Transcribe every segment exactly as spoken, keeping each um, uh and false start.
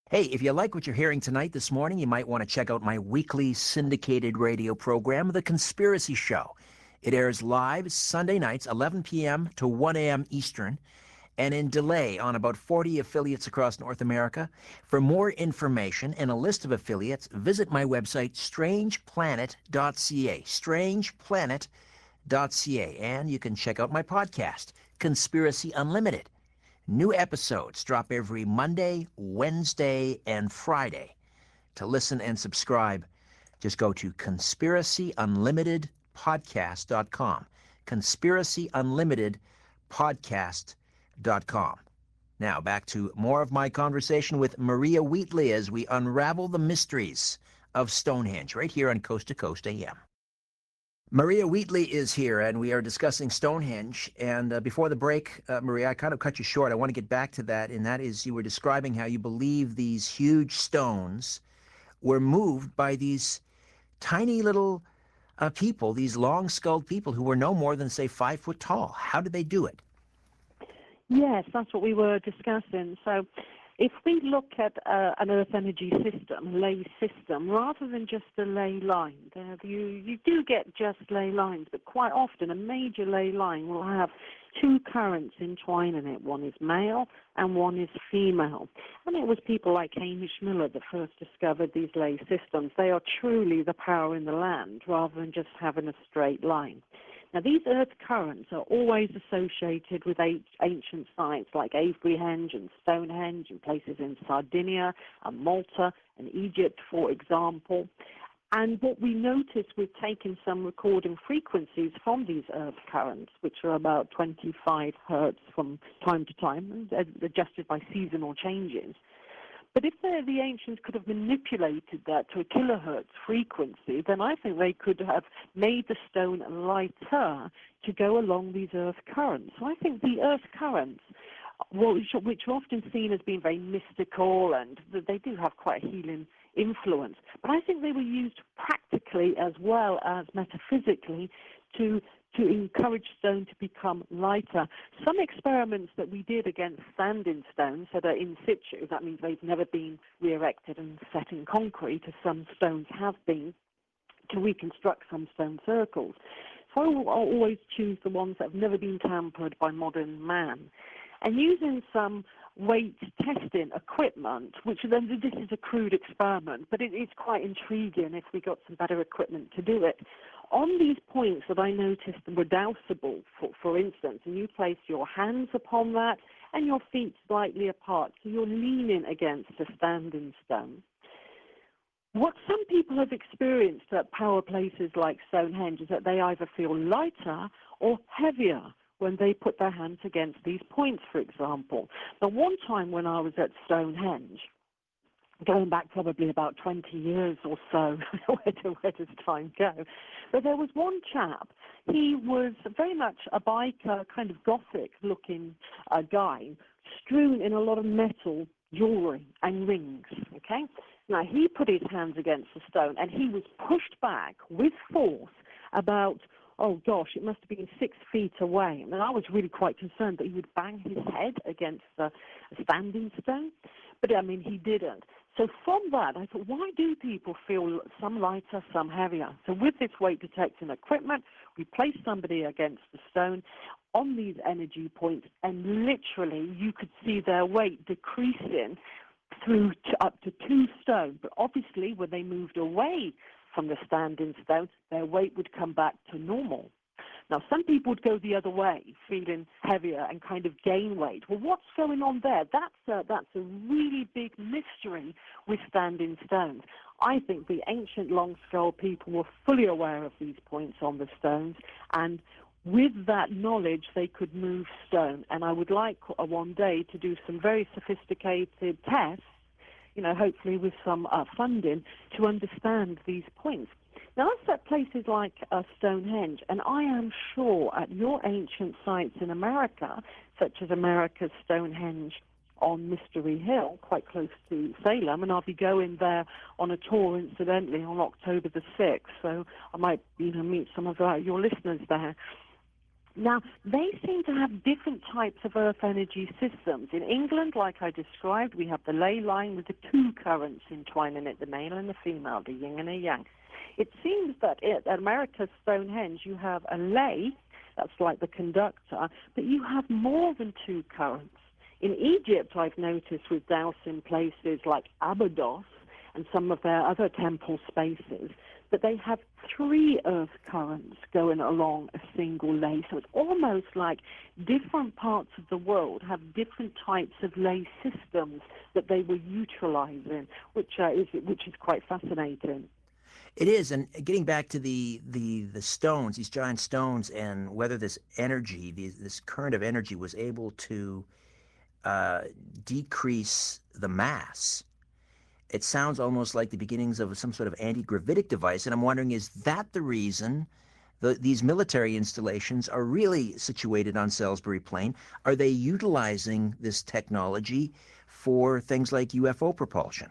Hey, if you like what you're hearing tonight this morning, you might want to check out my weekly syndicated radio program, The Conspiracy Show. It airs live Sunday nights, eleven p.m. to one a.m. Eastern, and in delay on about forty affiliates across North America. For more information and a list of affiliates, visit my website, strange planet dot c a, strange planet dot c a, and you can check out my podcast, Conspiracy Unlimited. New episodes drop every Monday, Wednesday, and Friday. To listen and subscribe, just go to conspiracy unlimited podcast dot com. conspiracy unlimited podcast dot com. Now, back to more of my conversation with Maria Wheatley as we unravel the mysteries of Stonehenge right here on Coast to Coast A M. Maria Wheatley is here, and we are discussing Stonehenge. And uh, before the break, uh, Maria, I kind of cut you short. I want to get back to that, and that is you were describing how you believe these huge stones were moved by these tiny little uh, people, these long-skulled people who were no more than, say, five foot tall. How did they do it? Yes, that's what we were discussing. So if we look at uh, an Earth energy system, ley system, rather than just a ley line, uh, you, you do get just ley lines, but quite often a major ley line will have two currents entwined in it. One is male and one is female. And it was people like Hamish Miller that first discovered these ley systems. They are truly the power in the land rather than just having a straight line. Now, these earth currents are always associated with ancient sites like Aveburyhenge and Stonehenge and places in Sardinia and Malta and Egypt, for example. And what we noticed with taking some recording frequencies from these earth currents, which are about twenty-five hertz from time to time, adjusted by seasonal changes. But if the ancients could have manipulated that to a kilohertz frequency, then I think they could have made the stone lighter to go along these earth currents. So I think the earth currents, which, which are often seen as being very mystical, and they do have quite a healing influence, but I think they were used practically as well as metaphysically to to encourage stone to become lighter. Some experiments that we did against standing stones that are in situ, that means they've never been re-erected and set in concrete, as some stones have been, to reconstruct some stone circles. So I will always choose the ones that have never been tampered by modern man. And using some weight testing equipment, which then this is a crude experiment, but it is quite intriguing if we got some better equipment to do it. On these points that I noticed were dousable, for, for instance, and you place your hands upon that and your feet slightly apart, so you're leaning against a standing stone. What some people have experienced at power places like Stonehenge is that they either feel lighter or heavier when they put their hands against these points, for example. Now, one time when I was at Stonehenge, going back probably about twenty years or so, where, do, where does time go? But there was one chap, he was very much a biker, kind of gothic-looking uh, guy, strewn in a lot of metal jewelry and rings, okay? Now, he put his hands against the stone, and he was pushed back with force about, oh gosh, it must have been six feet away. And I was really quite concerned that he would bang his head against a, a standing stone. But, I mean, he didn't. So from that, I thought, why do people feel some lighter, some heavier? So with this weight detecting equipment, we place somebody against the stone on these energy points, and literally you could see their weight decreasing through to up to two stone. But obviously, when they moved away from the standing stone, their weight would come back to normal. Now, some people would go the other way, feeling heavier and kind of gain weight. Well, what's going on there? That's a, that's a really big mystery with standing stones. I think the ancient long-skull people were fully aware of these points on the stones, and with that knowledge, they could move stone. And I would like uh, one day to do some very sophisticated tests, you know, hopefully with some uh, funding, to understand these points. Now, that's at places like uh, Stonehenge, and I am sure at your ancient sites in America, such as America's Stonehenge on Mystery Hill, quite close to Salem, and I'll be going there on a tour, incidentally, on October the sixth, so I might, you know, meet some of uh, your listeners there. Now, they seem to have different types of earth energy systems. In England, like I described, we have the ley line with the two currents entwining it, the male and the female, the yin and the yang. It seems that at America's Stonehenge, you have a ley, that's like the conductor, but you have more than two currents. In Egypt, I've noticed with dowsing places like Abydos and some of their other temple spaces, that they have three earth currents going along a single ley. So it's almost like different parts of the world have different types of ley systems that they were utilizing, which uh, is which is quite fascinating. It is, and getting back to the the the stones, these giant stones, and whether this energy, these, this current of energy, was able to uh, decrease the mass. It sounds almost like the beginnings of some sort of anti-gravitic device, and I'm wondering, is that the reason the, these military installations are really situated on Salisbury Plain? Are they utilizing this technology for things like U F O propulsion?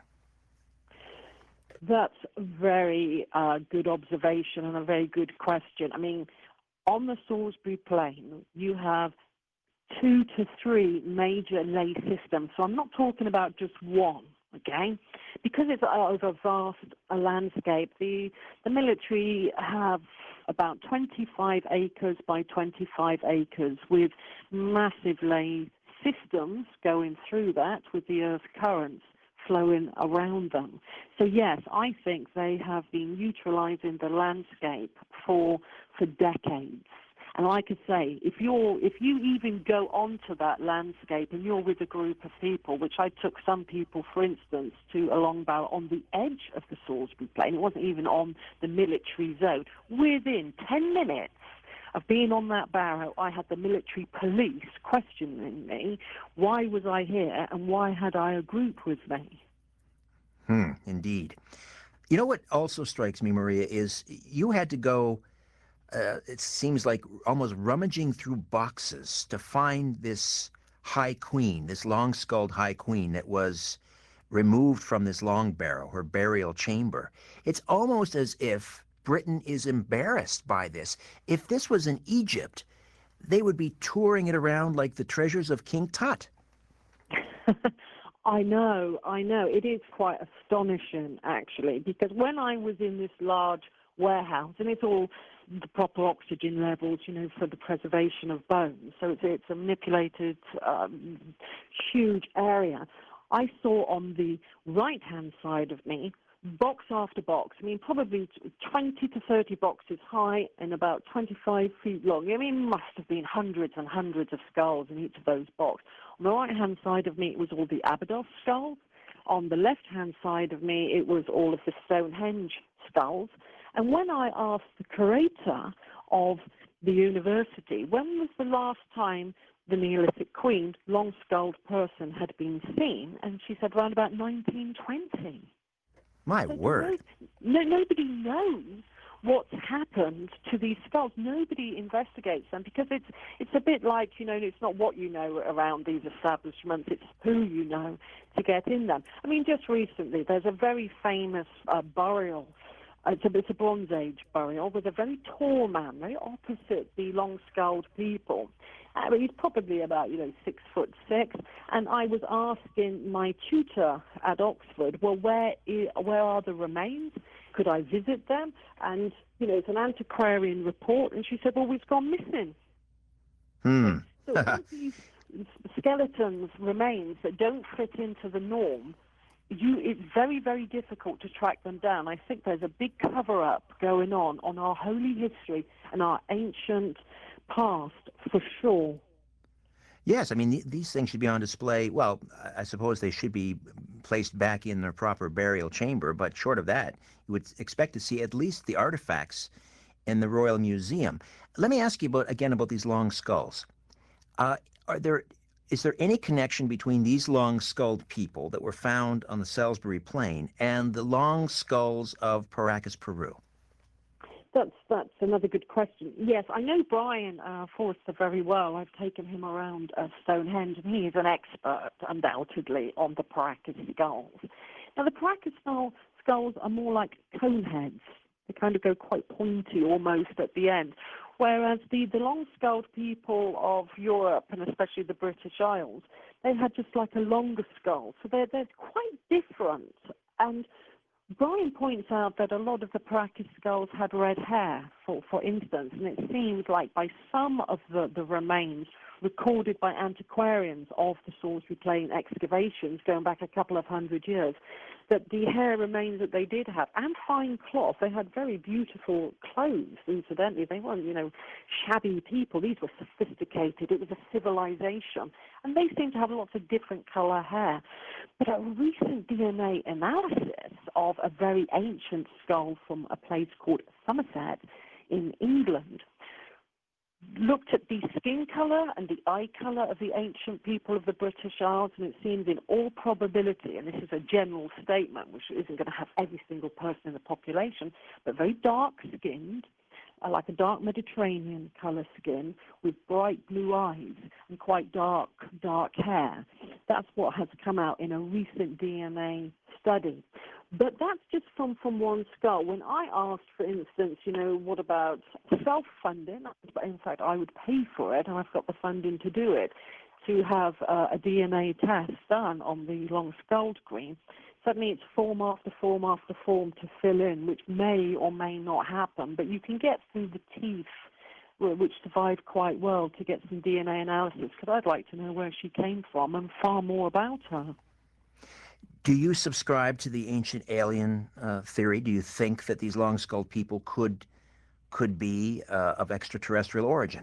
That's a very uh, good observation and a very good question. I mean, on the Salisbury Plain, you have two to three major ley systems. So I'm not talking about just one, okay? Because it's over a vast a landscape, the, the military have about twenty-five acres by twenty-five acres with massive ley systems going through that with the earth currents flowing around them. So yes, I think they have been utilizing the landscape for for decades. And like I say, if you're if you even go onto that landscape and you're with a group of people, which I took some people, for instance, to a long barrow on the edge of the Salisbury Plain, it wasn't even on the military zone, within ten minutes of being on that barrow, I had the military police questioning me, why was I here and why had I a group with me? Hmm, indeed. You know what also strikes me, Maria, is you had to go, uh, it seems like almost rummaging through boxes to find this High Queen, this long-skulled High Queen that was removed from this long barrow, her burial chamber. It's almost as if Britain is embarrassed by this. If this was in Egypt, they would be touring it around like the treasures of King Tut. I know, I know. It is quite astonishing, actually, because when I was in this large warehouse, and it's all the proper oxygen levels, you know, for the preservation of bones, so it's, it's a manipulated, um, huge area. I saw on the right-hand side of me box after box. I mean, probably twenty to thirty boxes high and about twenty-five feet long. I mean, must have been hundreds and hundreds of skulls in each of those boxes. On the right-hand side of me, it was all the Abydos skulls. On the left-hand side of me, it was all of the Stonehenge skulls. And when I asked the curator of the university, when was the last time the Neolithic Queen, long-skulled person, had been seen? And she said around about nineteen twenty. My So word. no, no, nobody knows what's happened to these skulls. Nobody investigates them because it's it's a bit like, you know, it's not what you know around these establishments, it's who you know to get in them. I mean, just recently, there's a very famous uh, burial. It's a, it's a Bronze Age burial with a very tall man, very opposite the long-skulled people. Uh, he's probably about, you know, six foot six. And I was asking my tutor at Oxford, well, where is, where are the remains? Could I visit them? And, you know, it's an antiquarian report. And she said, well, we've gone missing. Hmm. So all these skeletons, remains that don't fit into the norm, you, it's very, very difficult to track them down. I think there's a big cover-up going on on our holy history and our ancient past, for sure. Yes, I mean, th- these things should be on display. Well, I I suppose they should be placed back in their proper burial chamber, but short of that, you would expect to see at least the artifacts in the Royal Museum. Let me ask you about again about these long skulls. Uh, are there is there any connection between these long-skulled people that were found on the Salisbury Plain and the long skulls of Paracas, Peru? That's that's another good question. Yes, I know Brian uh, Forster very well. I've taken him around uh, Stonehenge, and he is an expert, undoubtedly, on the Paracas skulls. Now, the Paracas skull, skulls are more like cone heads. They kind of go quite pointy almost at the end, Whereas the, the long-skulled people of Europe, and especially the British Isles, they had just like a longer skull. So they're, they're quite different. And Brian points out that a lot of the Paracas skulls had red hair, for, for instance, and it seems like by some of the, the remains recorded by antiquarians of the Salisbury Plain excavations going back a couple of hundred years, that the hair remains that they did have, and fine cloth. They had very beautiful clothes, incidentally. They weren't, you know, shabby people. These were sophisticated. It was a civilization. And they seem to have lots of different color hair. But a recent D N A analysis of a very ancient skull from a place called Somerset in England looked at the skin color and the eye color of the ancient people of the British Isles, and it seems in all probability, and this is a general statement which isn't going to have every single person in the population, but very dark-skinned, uh, like a dark Mediterranean color skin with bright blue eyes and quite dark, dark hair. That's what has come out in a recent D N A study. But that's just from, from one skull. When I asked, for instance, you know, what about self-funding? In fact, I would pay for it, and I've got the funding to do it, to have uh, a D N A test done on the long-skulled green. Suddenly it's form after form after form to fill in, which may or may not happen. But you can get through the teeth, which survived quite well, to get some D N A analysis, because I'd like to know where she came from and far more about her. Do you subscribe to the ancient alien uh, theory? Do you think that these long-skulled people could could be uh, of extraterrestrial origin?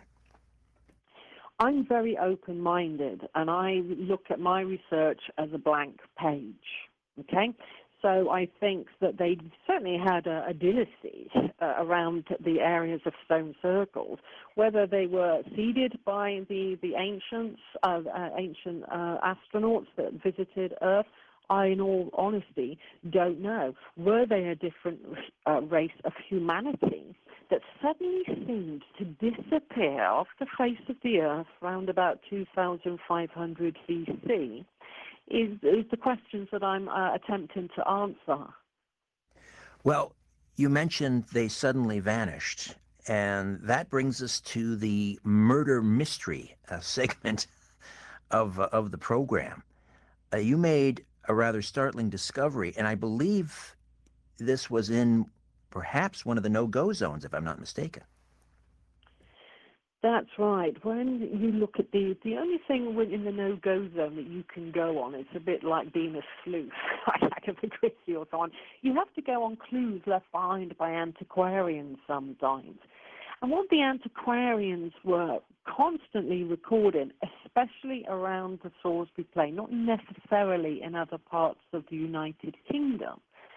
I'm very open-minded, and I look at my research as a blank page, okay? So I think that they certainly had a, a dynasty uh, around the areas of stone circles. Whether they were seeded by the, the ancients, uh, uh, ancient uh, astronauts that visited Earth, I, in all honesty, don't know. Were they a different uh, race of humanity that suddenly seemed to disappear off the face of the Earth around about two thousand five hundred B C is, is the questions that I'm uh, attempting to answer. Well, you mentioned they suddenly vanished, and that brings us to the murder mystery uh, segment of, uh, of the program. Uh, you made a rather startling discovery, and I believe this was in perhaps one of the no-go zones, if I'm not mistaken. That's right. When you look at the, the only thing in the no-go zone that you can go on, it's a bit like being a sleuth, like Agatha Christie or so on. You have to go on clues left behind by antiquarians sometimes. And what the antiquarians were constantly recording, especially around the Salisbury Plain, not necessarily in other parts of the United Kingdom,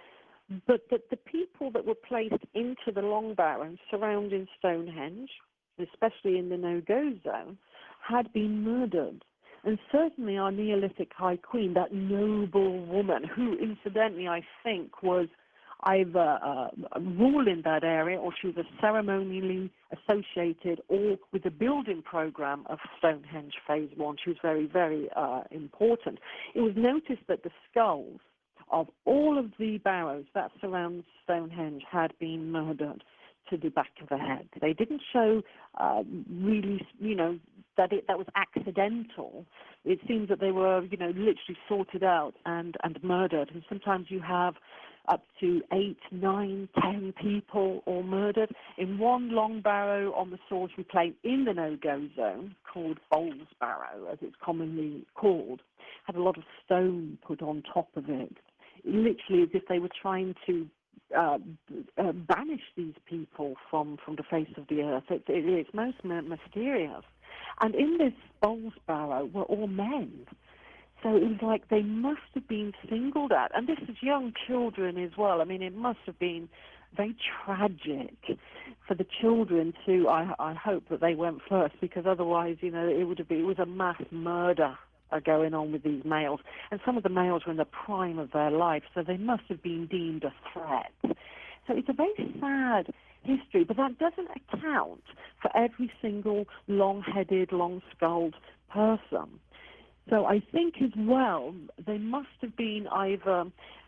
but that the people that were placed into the Long Barrow surrounding Stonehenge, especially in the no-go zone, had been murdered. And certainly our Neolithic High Queen, that noble woman, who incidentally I think was either uh, ruling that area, or she was ceremonially associated or with the building program of Stonehenge Phase One. She was very, very uh, important. It was noticed that the skulls of all of the barrows that surround Stonehenge had been murdered to the back of the head. They didn't show uh, really, you know, that it that was accidental. It seems that they were, you know, literally sorted out and, and murdered. And sometimes you have up to eight, nine, ten people all murdered in one long barrow on the Salisbury Plain in the no-go zone, called Bowles Barrow, as it's commonly called, had a lot of stone put on top of it, literally as if they were trying to uh, uh, banish these people from, from the face of the earth. It, it, it's most mysterious. And in this Bowles Barrow were all men. So it was like they must have been singled out. And this is young children as well. I mean, it must have been very tragic for the children to, I, I hope that they went first, because otherwise, you know, it would have been, it was a mass murder going on with these males. And some of the males were in the prime of their life, so they must have been deemed a threat. So it's a very sad history, but that doesn't account for every single long-headed, long-skulled person. So I think as well, they must have been either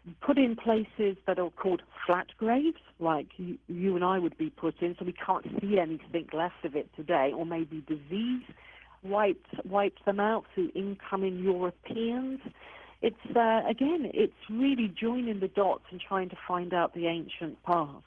put in places that are called flat graves, like you, you and I would be put in, so we can't see anything left of it today, or maybe disease wiped, wiped them out through incoming Europeans. It's, uh, again, it's really joining the dots and trying to find out the ancient past.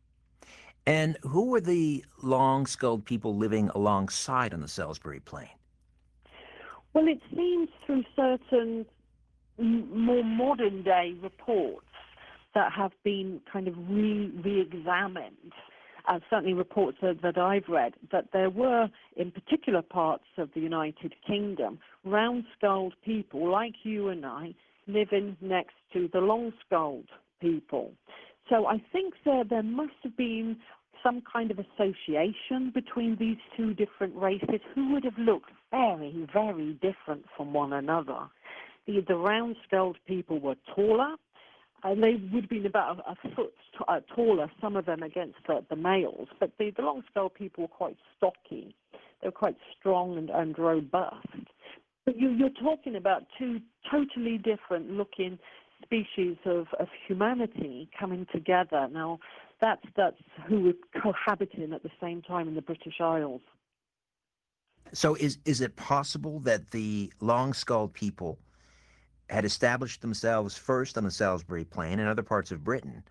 And who were the long-skulled people living alongside on the Salisbury Plain? Well, it seems through certain m- more modern-day reports that have been kind of re- re-examined, uh, certainly reports that, that I've read, that there were, in particular parts of the United Kingdom, round-skulled people like you and I living next to the long-skulled people. So I think there, there must have been some kind of association between these two different races who would have looked very, very different from one another. The, the round-skulled people were taller, and they would have been about a, a foot t- uh, taller, some of them against the, the males, but the, the long-skulled people were quite stocky. They were quite strong and, and robust. But you, you're talking about two totally different looking species of, of humanity coming together. Now, that's, that's who were cohabiting at the same time in the British Isles. So is, is it possible that the long-skulled people had established themselves first on the Salisbury Plain and other parts of Britain,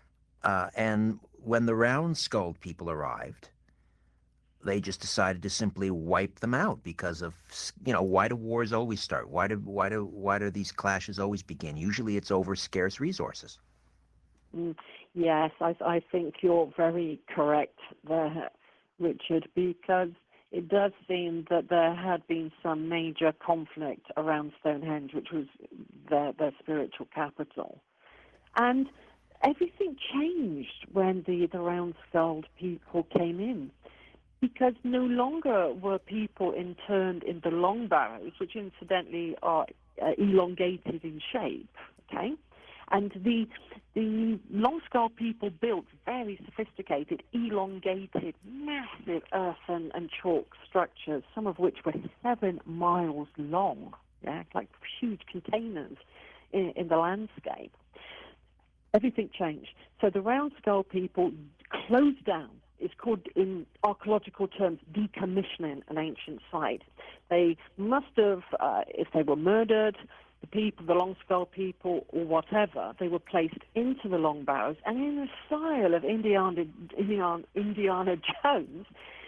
uh, and when the round-skulled people arrived, they just decided to simply wipe them out because of, you know, why do wars always start? Why do why do why do these clashes always begin? Usually it's over scarce resources. Mm, yes, I, I think you're very correct there, Richard, because it does seem that there had been some major conflict around Stonehenge, which was their, their spiritual capital. And everything changed when the, the round-skulled people came in, because no longer were people interned in the long barrows, which incidentally are uh, elongated in shape, okay? And the the long-skulled people built very sophisticated, elongated, massive earthen and chalk structures, some of which were seven miles long, yeah, like huge containers in, in the landscape. Everything changed. So the round-skulled people closed down. It's called, in archaeological terms, decommissioning an ancient site. They must have, uh, if they were murdered, the people, the long-skulled people, or whatever, they were placed into the long barrows, and in the style of Indiana, Indiana, Indiana Jones,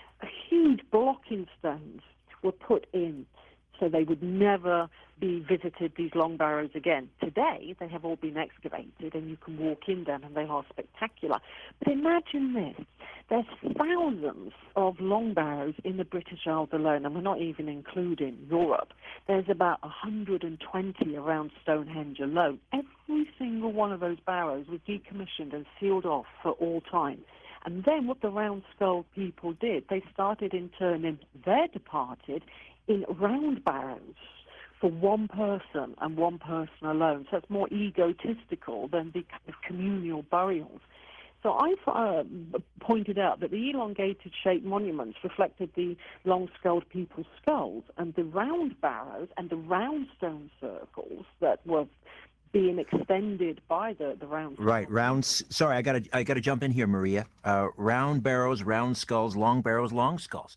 huge blocking stones were put in so they would never be visited, these long barrows, again. Today, they have all been excavated, and you can walk in them, and they are spectacular. But imagine this. There's thousands of long barrows in the British Isles alone, and we're not even including Europe. There's about one hundred twenty around Stonehenge alone. Every single one of those barrows was decommissioned and sealed off for all time. And then what the round-skulled people did, they started interning their departed in round barrows for one person and one person alone. So it's more egotistical than the kind of communal burials. So I uh, pointed out that the elongated shaped monuments reflected the long-skulled people's skulls, and the round barrows and the round stone circles that were being extended by the, the round Right, rounds. Sorry, I gotta I gotta jump in here, Maria. Uh, round barrows, round skulls, long barrows, long skulls.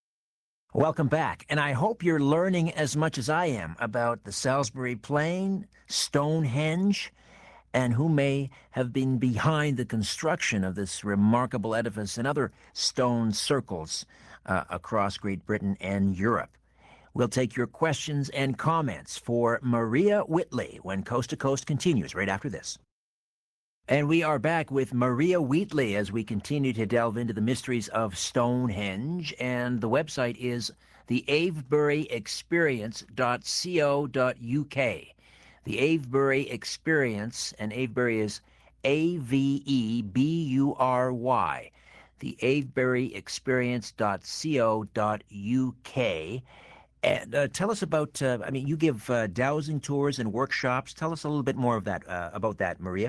Welcome back, and I hope you're learning as much as I am about the Salisbury Plain, Stonehenge, and who may have been behind the construction of this remarkable edifice and other stone circles uh, across Great Britain and Europe. We'll take your questions and comments for Maria Whitley when Coast to Coast continues right after this. And we are back with Maria Wheatley as we continue to delve into the mysteries of Stonehenge. And the website is the Avebury Experience dot co dot uk. The Avebury Experience, and Avebury is A V E B U R Y. The Avebury Experience dot co dot uk. And uh, tell us about, uh, I mean, you give uh, dowsing tours and workshops. Tell us a little bit more of that, uh, about that, Maria.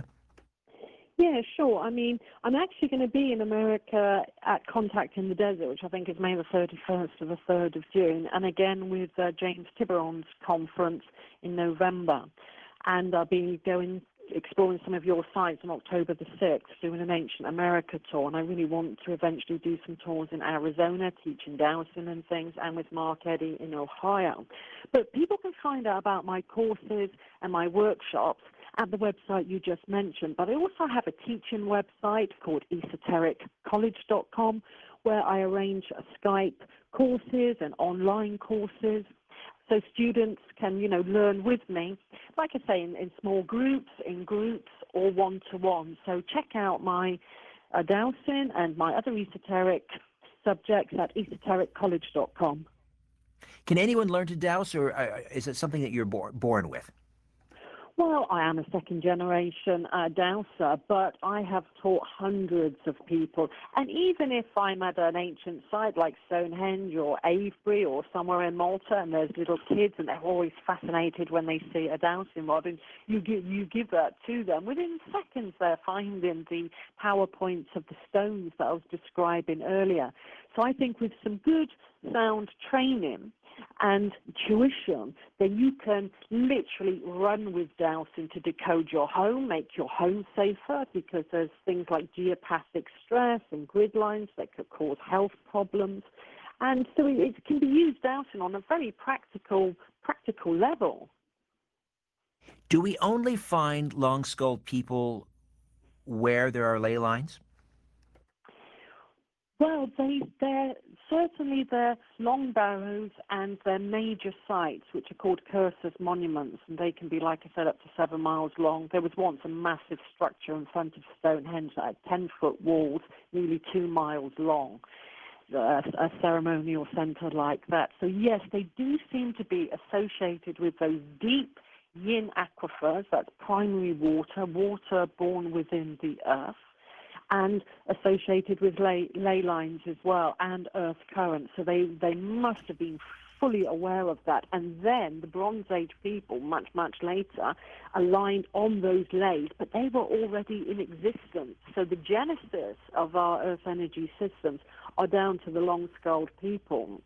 Yeah, sure. I mean, I'm actually going to be in America at Contact in the Desert, which I think is May the thirty-first to the third of June, and again with uh, James Tiburon's conference in November. And I'll be going exploring some of your sites on October the sixth, doing an Ancient America tour, and I really want to eventually do some tours in Arizona, teaching dowsing and things, and with Mark Eddy in Ohio. But people can find out about my courses and my workshops at the website you just mentioned. But I also have a teaching website called esoteric college dot com, where I arrange Skype courses and online courses. So students can, you know, learn with me, like I say, in, in small groups, in groups, or one-to-one. So check out my uh, dowsing and my other esoteric subjects at esoteric college dot com. Can anyone learn to douse, or uh, is it something that you're bor- born with? Well, I am a second-generation uh, dowser, but I have taught hundreds of people. And even if I'm at an ancient site like Stonehenge or Avebury or somewhere in Malta, and there's little kids, and they're always fascinated when they see a dowsing rod, and you give, you give that to them, within seconds they're finding the PowerPoints of the stones that I was describing earlier. So I think with some good, sound training and tuition, then you can literally run with dowsing to decode your home, make your home safer, because there's things like geopathic stress and grid lines that could cause health problems. And so it can be used dowsing on a very practical, practical level. Do we only find long-skulled people where there are ley lines? Well, they, they're certainly they're long barrows and they're major sites, which are called Cursus monuments, and they can be, like I said, up to seven miles long. There was once a massive structure in front of Stonehenge that had ten-foot walls, nearly two miles long, a, a ceremonial centre like that. So yes, they do seem to be associated with those deep yin aquifers, that's primary water, water born within the earth, and associated with ley, ley lines as well, and earth currents. So they, they must have been fully aware of that. And then the Bronze Age people, much, much later, aligned on those leys, but they were already in existence. So the genesis of our earth energy systems are down to the long-skulled people.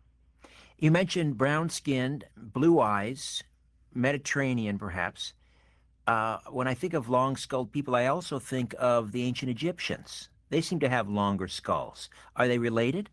You mentioned brown-skinned, blue eyes, Mediterranean perhaps. Uh, when I think of long-skulled people, I also think of the ancient Egyptians. They seem to have longer skulls. Are they related?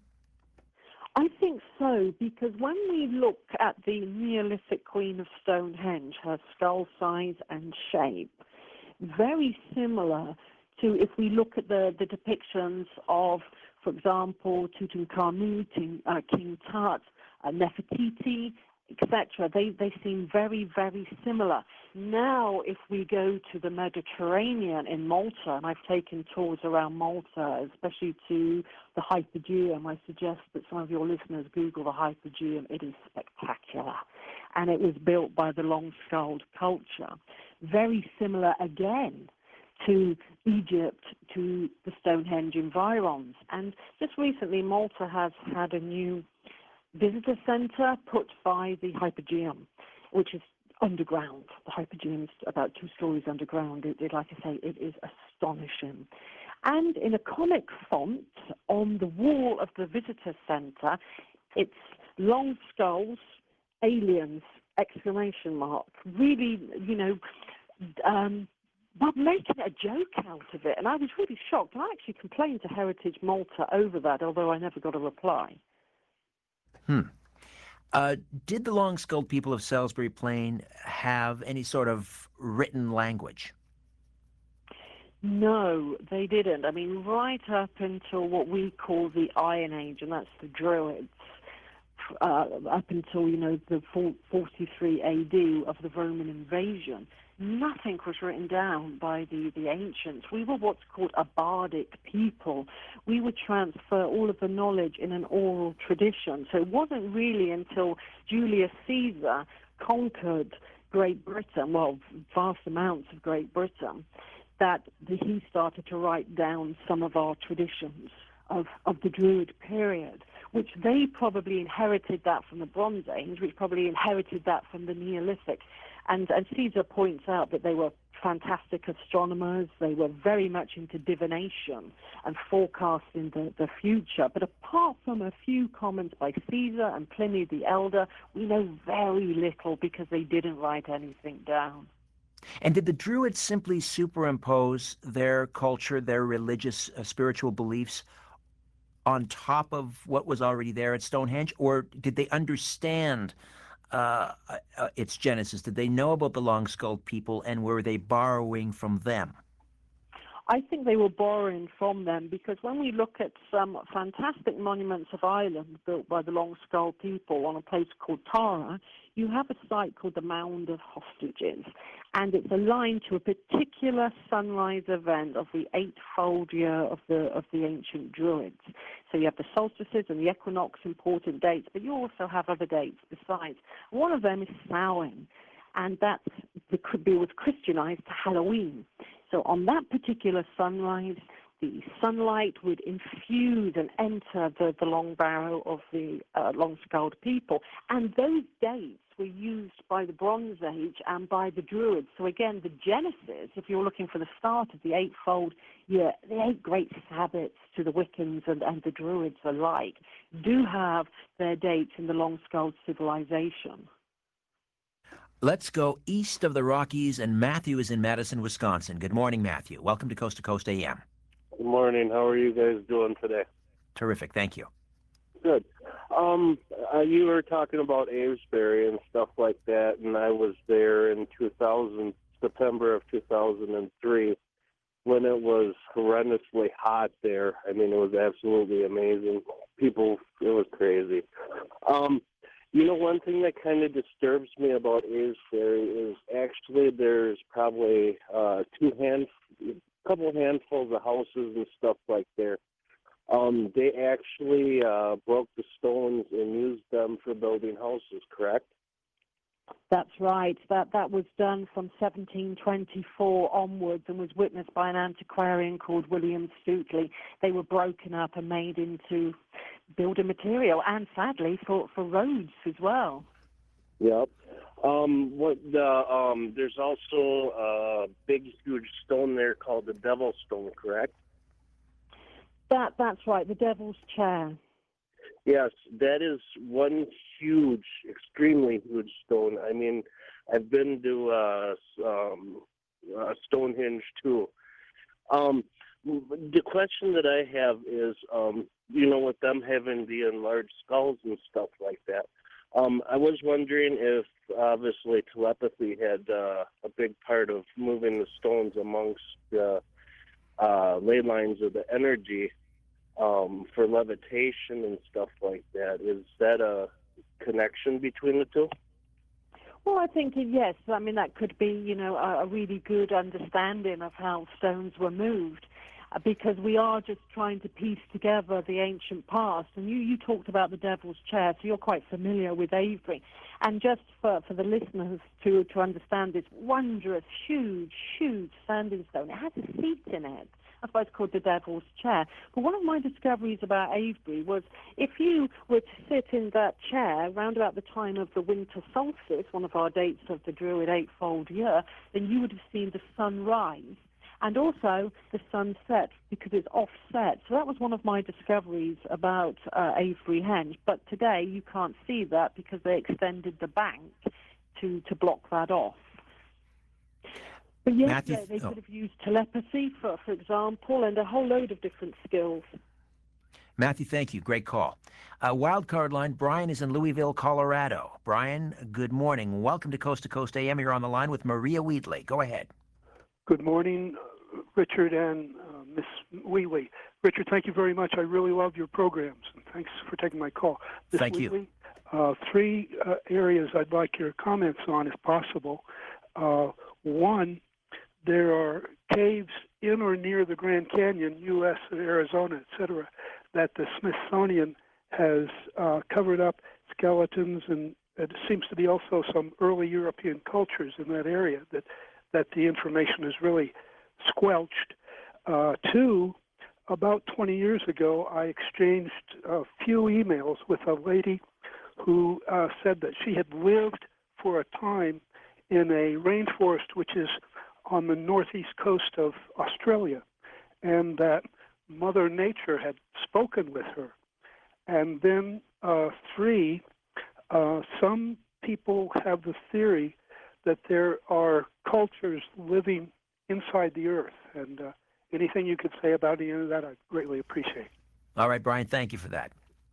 I think so, because when we look at the Neolithic Queen of Stonehenge, her skull size and shape, very similar to if we look at the, the depictions of, for example, Tutankhamun, King, uh, King Tut, uh, Nefertiti, et cetera. They, they seem very, very similar. Now, if we go to the Mediterranean in Malta, and I've taken tours around Malta, especially to the Hypogeum, I suggest that some of your listeners Google the Hypogeum. It is spectacular. And it was built by the long-skulled culture. Very similar again to Egypt, to the Stonehenge environs. And just recently, Malta has had a new visitor center put by the Hypogeum, which is underground. The Hypogeum is about two stories underground. It, it, like I say, it is astonishing. And in a comic font on the wall of the visitor center, it's long skulls, aliens, exclamation mark. Really, you know, um, but making a joke out of it. And I was really shocked. And I actually complained to Heritage Malta over that, although I never got a reply. Hmm. Uh, did the long-skulled people of Salisbury Plain have any sort of written language? No, they didn't. I mean, right up until what we call the Iron Age, and that's the Druids, uh, up until, you know, the forty-three A D of the Roman invasion, nothing was written down by the, the ancients. We were what's called a bardic people. We would transfer all of the knowledge in an oral tradition. So it wasn't really until Julius Caesar conquered Great Britain, well, vast amounts of Great Britain, that the, he started to write down some of our traditions of, of the Druid period, which they probably inherited that from the Bronze Age, which probably inherited that from the Neolithic. And, and Caesar points out that they were fantastic astronomers. They were very much into divination and forecasting the, the future. But apart from a few comments by Caesar and Pliny the Elder, we know very little because they didn't write anything down. And did the Druids simply superimpose their culture, their religious, uh, spiritual beliefs on top of what was already there at Stonehenge, or did they understand uh, uh, its genesis? Did they know about the long-skulled people, and were they borrowing from them? I think they were borrowing from them because when we look at some fantastic monuments of Ireland built by the Long Skull people on a place called Tara, you have a site called the Mound of Hostages, and it's aligned to a particular sunrise event of the eightfold year of the of the ancient Druids. So you have the solstices and the equinox, important dates, but you also have other dates besides. One of them is Samhain, and that was Christianized to Halloween. So on that particular sunrise, the sunlight would infuse and enter the, the long barrow of the uh, long-skulled people. And those dates were used by the Bronze Age and by the Druids. So again, the genesis, if you're looking for the start of the eightfold year, the eight great Sabbats to the Wiccans and, and the Druids alike do have their dates in the long-skulled civilization. Let's go east of the Rockies, and Matthew is in Madison, Wisconsin. Good morning, Matthew. Welcome to Coast to Coast A M. Good morning. How are you guys doing today? Terrific. Thank you. Good. Um, uh, you were talking about Amesbury and stuff like that, and I was there in two thousand, September of two thousand three, when it was horrendously hot there. I mean, it was absolutely amazing. People, it was crazy. Um, You know, one thing that kind of disturbs me about Amesbury is actually there's probably uh, two hand, couple handfuls of houses and stuff like there. Um, they actually uh, broke the stones and used them for building houses, correct? That's right. That that was done from seventeen twenty-four onwards and was witnessed by an antiquarian called William Stuteley. They were broken up and made into building material, and sadly for, for roads as well. Yep. Um, what the um, there's also a big, huge stone there called the Devil's Stone, correct? That that's right. The Devil's Chair. Yes, that is one huge, extremely huge stone. I mean, I've been to uh, um, uh, Stonehenge too. Um, the question that I have is, um, you know, with them having the enlarged skulls and stuff like that, um, I was wondering if, obviously, telepathy had uh, a big part of moving the stones amongst the uh, ley lines of the energy. Um, for levitation and stuff like that. Is that a connection between the two? Well, I think, yes. I mean, that could be, you know, a, a really good understanding of how stones were moved, uh, because we are just trying to piece together the ancient past. And you, you talked about the Devil's Chair, so you're quite familiar with Avebury. And just for, for the listeners to, to understand this wondrous, huge, huge standing stone, it has a seat in it. That's why it's called the Devil's Chair. But one of my discoveries about Avebury was if you were to sit in that chair round about the time of the winter solstice, one of our dates of the Druid eightfold year, then you would have seen the sun rise and also the sun set because it's offset. So that was one of my discoveries about uh, Avebury Henge. But today you can't see that because they extended the bank to, to block that off. But yes, Matthew, they, they oh. could have used telepathy, for, for example, and a whole load of different skills. Matthew, thank you. Great call. Uh, wild card line, Brian is in Louisville, Colorado. Brian, good morning. Welcome to Coast to Coast A M. You're on the line with Maria Wheatley. Go ahead. Good morning, Richard and uh, Miss Wheatley. Richard, thank you very much. I really love your programs, and thanks for taking my call. Miss Thank Wheatley, you. Uh, three uh, areas I'd like your comments on, if possible. Uh, one, there are caves in or near the Grand Canyon, U S and Arizona, et cetera, that the Smithsonian has uh, covered up skeletons, and it seems to be also some early European cultures in that area that, that the information is really squelched. Uh, two, about twenty years ago, I exchanged a few emails with a lady who uh, said that she had lived for a time in a rainforest which is on the northeast coast of Australia, and that Mother Nature had spoken with her. And then uh, three, uh, some people have the theory that there are cultures living inside the earth. And uh, anything you could say about any of that, I'd greatly appreciate. All right, Brian, thank you for that.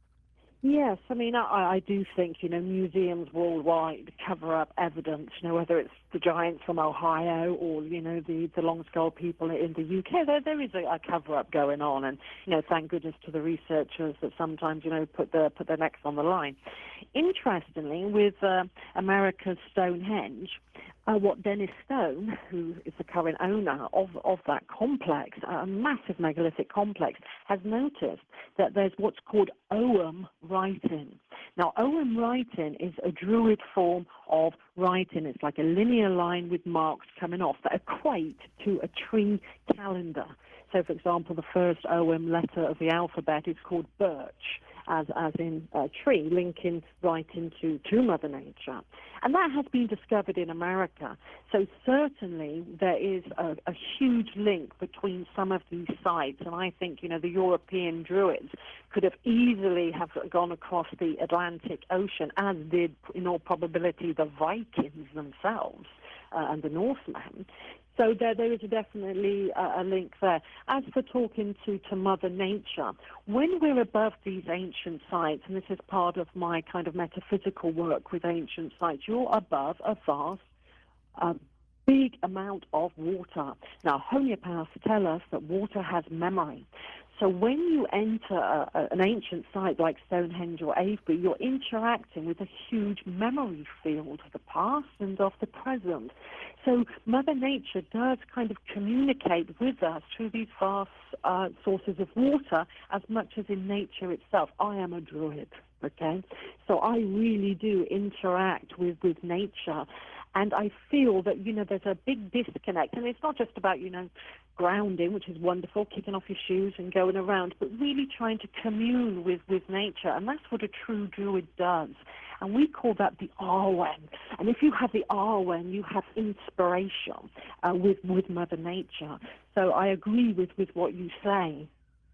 Yes, I mean, I, I do think, you know, museums worldwide cover up evidence, you know, whether it's the giants from Ohio or, you know, the, the long-skull people in the U K. There, there is a, a cover-up going on, and, you know, thank goodness to the researchers that sometimes, you know, put their, put their necks on the line. Interestingly, with uh, America's Stonehenge, Uh, what Dennis Stone, who is the current owner of, of that complex, a massive megalithic complex, has noticed that there's what's called Ogham writing. Now, Ogham writing is a Druid form of writing. It's like a linear line with marks coming off that equate to a tree calendar. So, for example, the first Ogham letter of the alphabet is called birch, as as in a tree, linking right into to Mother Nature. And that has been discovered in America. So certainly there is a, a huge link between some of these sites. And I think, you know, the European Druids could have easily have gone across the Atlantic Ocean, as did, in all probability, the Vikings themselves uh, and the Northmen. So there, there is definitely a, a link there. As for talking to, to Mother Nature, when we're above these ancient sites, and this is part of my kind of metaphysical work with ancient sites, you're above a vast, uh, big amount of water. Now, homeopaths tell us that water has memory. So when you enter a, a, an ancient site like Stonehenge or Avebury, you're interacting with a huge memory field of the past and of the present. So Mother Nature does kind of communicate with us through these vast uh, sources of water as much as in nature itself. I am a Druid, okay? So I really do interact with, with nature. And I feel that, you know, there's a big disconnect. And it's not just about, you know, grounding, which is wonderful, kicking off your shoes and going around, but really trying to commune with, with nature. And that's what a true Druid does. And we call that the Arwen. And if you have the Arwen, you have inspiration uh, with, with Mother Nature. So I agree with, with what you say.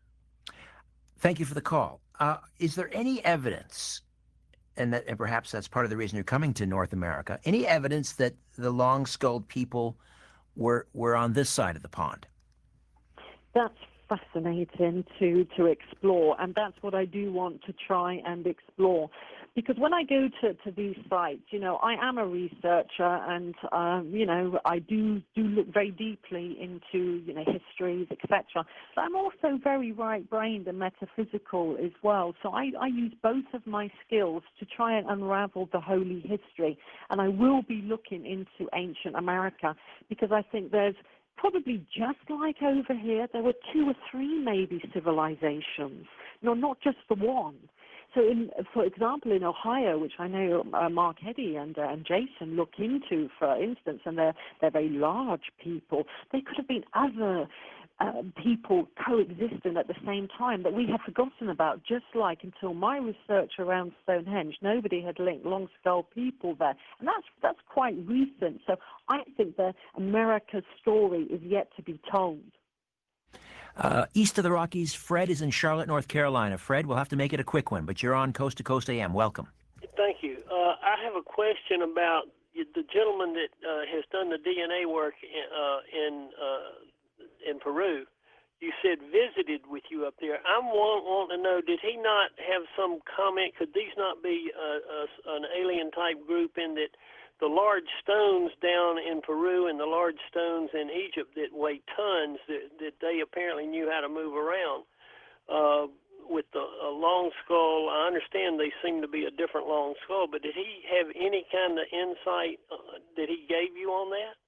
Thank you for the call. Uh, is there any evidence, and, that, and perhaps that's part of the reason you're coming to North America, any evidence that the long-skulled people were were on this side of the pond? That's fascinating to, to explore, and that's what I do want to try and explore. Because when I go to, to these sites, you know, I am a researcher, and, uh, you know, I do, do look very deeply into, you know, histories, et cetera. But I'm also very right-brained and metaphysical as well. So I, I use both of my skills to try and unravel the holy history. And I will be looking into ancient America, because I think there's probably just like over here, there were two or three maybe civilizations, no, not just the one. So, in, for example, in Ohio, which I know uh, Mark Eddy and, uh, and Jason look into, for instance, and they're, they're very large people, there could have been other uh, people coexisting at the same time that we have forgotten about, just like until my research around Stonehenge, nobody had linked long-skull people there. And that's, that's quite recent. So I think that America's story is yet to be told. Uh, east of the Rockies, Fred is in Charlotte, North Carolina. Fred, we'll have to make it a quick one, but you're on Coast to Coast A M. Welcome. Thank you. Uh, I have a question about the gentleman that uh, has done the D N A work in uh, in, uh, in Peru. You said visited with you up there. I'm want, wanting to know, did he not have some comment? Could these not be uh, uh, an alien-type group in that the large stones down in Peru and the large stones in Egypt that weigh tons, that, that they apparently knew how to move around. Uh, with the a long skull, I understand they seem to be a different long skull, but did he have any kind of insight uh, that he gave you on that?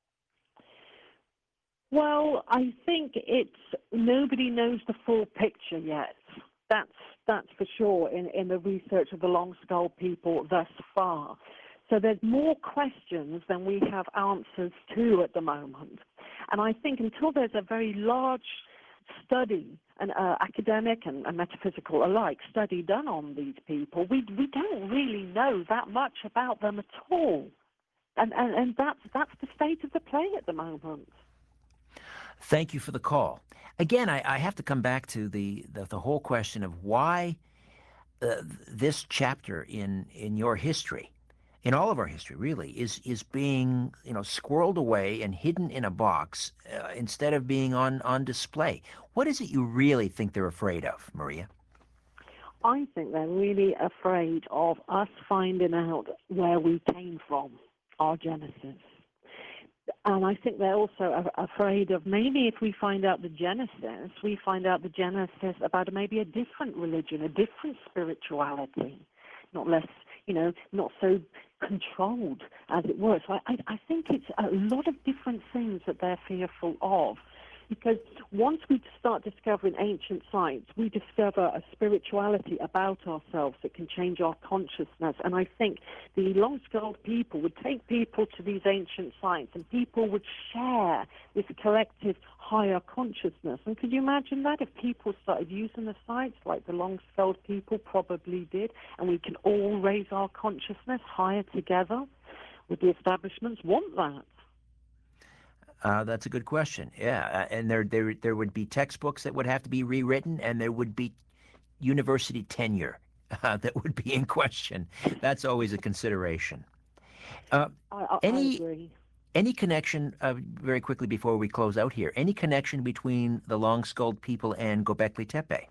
Well, I think it's nobody knows the full picture yet. That's that's for sure in, in the research of the long skull people thus far. So there's more questions than we have answers to at the moment. And I think until there's a very large study, an uh, academic and, and metaphysical alike study done on these people, we we don't really know that much about them at all. And and, and that's that's the state of the play at the moment. Thank you for the call. Again, I, I have to come back to the, the, the whole question of why uh, this chapter in, in your history in all of our history, really, is is being, you know, squirreled away and hidden in a box uh, instead of being on on display. What is it you really think they're afraid of, Maria? I think they're really afraid of us finding out where we came from, our genesis. And I think they're also a- afraid of maybe if we find out the genesis, we find out the genesis about maybe a different religion, a different spirituality, not less, you know, not so controlled, as it were. So I, I, I think it's a lot of different things that they're fearful of. Because once we start discovering ancient sites, we discover a spirituality about ourselves that can change our consciousness. And I think the long-skulled people would take people to these ancient sites, and people would share this collective higher consciousness. And could you imagine that if people started using the sites like the long-skulled people probably did, and we can all raise our consciousness higher together? Would the establishments want that? Uh, that's a good question. Yeah, uh, and there, there, there would be textbooks that would have to be rewritten, and there would be university tenure uh, that would be in question. That's always a consideration. Uh, I, I, I any agree. any connection? Uh, very quickly before we close out here, any connection between the long-skulled people and Göbekli Tepe?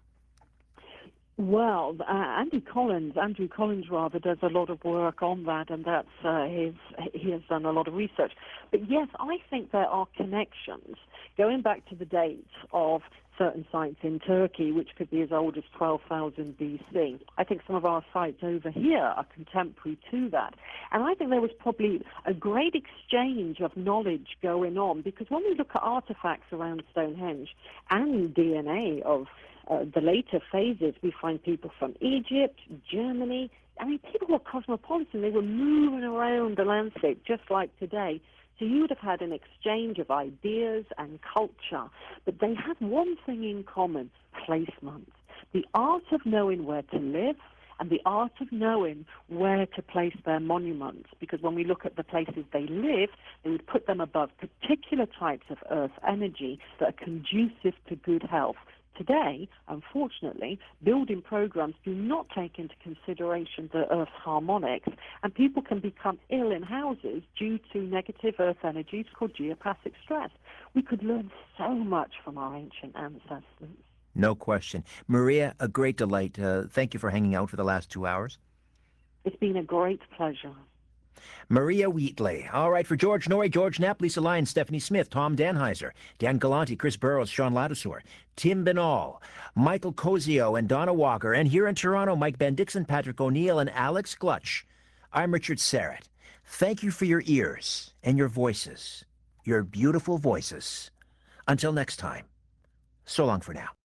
Well, uh, Andy Collins, Andrew Collins rather, does a lot of work on that, and that's uh, his. He has done a lot of research. But yes, I think there are connections going back to the dates of certain sites in Turkey, which could be as old as twelve thousand B C. I think some of our sites over here are contemporary to that. And I think there was probably a great exchange of knowledge going on, because when we look at artifacts around Stonehenge and D N A of uh, the later phases, we find people from Egypt, Germany. I mean, people were cosmopolitan. They were moving around the landscape just like today. So you would have had an exchange of ideas and culture. But they had one thing in common: placement. The art of knowing where to live and the art of knowing where to place their monuments. Because when we look at the places they live, they would put them above particular types of earth energy that are conducive to good health. Today, unfortunately, building programs do not take into consideration the Earth's harmonics, and people can become ill in houses due to negative Earth energies called geopathic stress. We could learn so much from our ancient ancestors. No question. Maria, a great delight. Uh, thank you for hanging out for the last two hours. It's been a great pleasure. Maria Wheatley. All right, for George Norrie, George Knapp, Lisa Lyons, Stephanie Smith, Tom Danheiser, Dan Galanti, Chris Burrows, Sean Ladouceur, Tim Binal, Michael Cozio, and Donna Walker, and here in Toronto, Mike Bendixson, Patrick O'Neill, and Alex Glutch. I'm Richard Serrett. Thank you for your ears and your voices, your beautiful voices. Until next time, so long for now.